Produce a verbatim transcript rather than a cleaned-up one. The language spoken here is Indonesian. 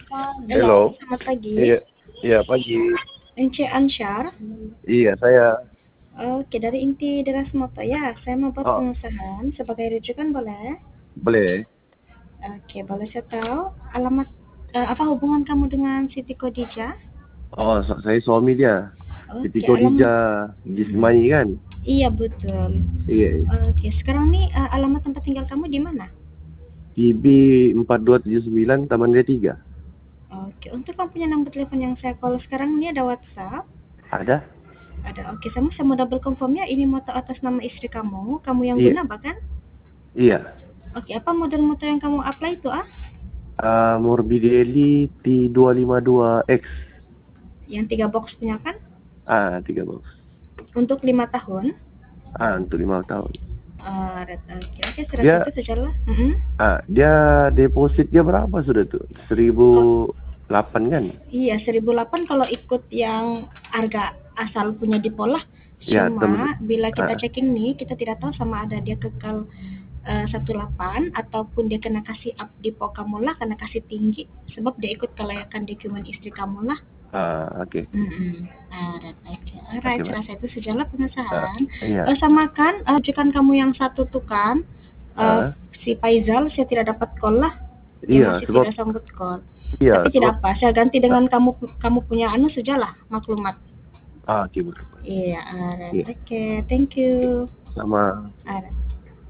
Halo, Halo, selamat pagi. iya, iya pagi. Ence Ansyar. Iya saya. Oke, dari Inti Deras Moto ya. Saya mau buat Oh, pengusahaan sebagai rujukan boleh? boleh. Oke, boleh saya tahu alamat eh, apa hubungan kamu dengan Siti Khadijah? Oh, so- saya suami dia. Siti Oke, alamat. Khadijah Mm-mm. Jismani kan? Iya betul. Iya, iya. Oke, sekarang nih eh, alamat tempat tinggal kamu di mana? T B empat dua tujuh sembilan Taman Jaya tiga. Oke, untuk kamu punya nomor telepon yang saya call sekarang ini ada WhatsApp. Ada? Ada. Oke, saya mau saya mau double confirmnya ini motor atas nama istri kamu, kamu yang Iya, guna bahkan? iya. Oke, apa model motor yang kamu apply itu ah? Uh, Morbidelli T dua lima dua X. Yang tiga box punya kan? Ah, tiga box. Untuk lima tahun. Ah, untuk lima tahun. Uh, oke, oke, sudah Dia, satu sajalah. Mm-hmm. ah, dia depositnya berapa sudah tuh? Seribu Oh, delapan kan? iya, seribu delapan kalau ikut yang harga asal punya di pola. Ya, tem, Cuma bila kita ah, checking nih, kita tidak tahu sama ada dia kekal uh, satu delapan ataupun dia kena kasih up di po kamu lah, kena kasih tinggi sebab dia ikut kelayakan dokumen istri kamu lah. ah, oke, Mm-mm. Alright, oke. oke, Alright, Pak. rasa itu sejalan Ah, pengesahan. iya. Eh, sama kan, eh, rujukan kamu yang satu tuh kan, eh, Ah, si Faizal, saya tidak dapat call lah. Dia iya, masih sebab tidak sanggup call. iya, Tapi sebab tidak apa, saya ganti dengan kamu kamu punya anu sajalah maklumat. ah, oke, Bu. Iya, alright, Iya, oke, thank oke. you. Sama. Alright.